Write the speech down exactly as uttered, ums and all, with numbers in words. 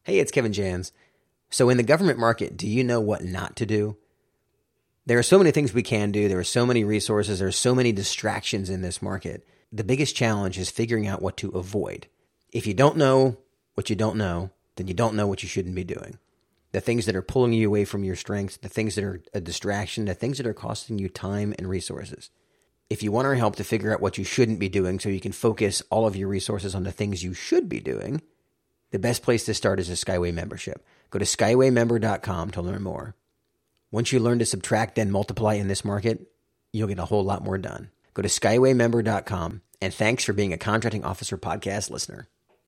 Hey, it's Kevin Jans. So in the government market, do you know what not to do? There are so many things we can do. There are so many resources. There are so many distractions in this market. The biggest challenge is figuring out what to avoid. If you don't know what you don't know, then you don't know what you shouldn't be doing. The things that are pulling you away from your strengths, the things that are a distraction, the things that are costing you time and resources. If you want our help to figure out what you shouldn't be doing so you can focus all of your resources on the things you should be doing, the best place to start is a Skyway membership. Go to skyway member dot com to learn more. Once you learn to subtract and multiply in this market, you'll get a whole lot more done. Go to skyway member dot com, and thanks for being a Contracting Officer Podcast listener.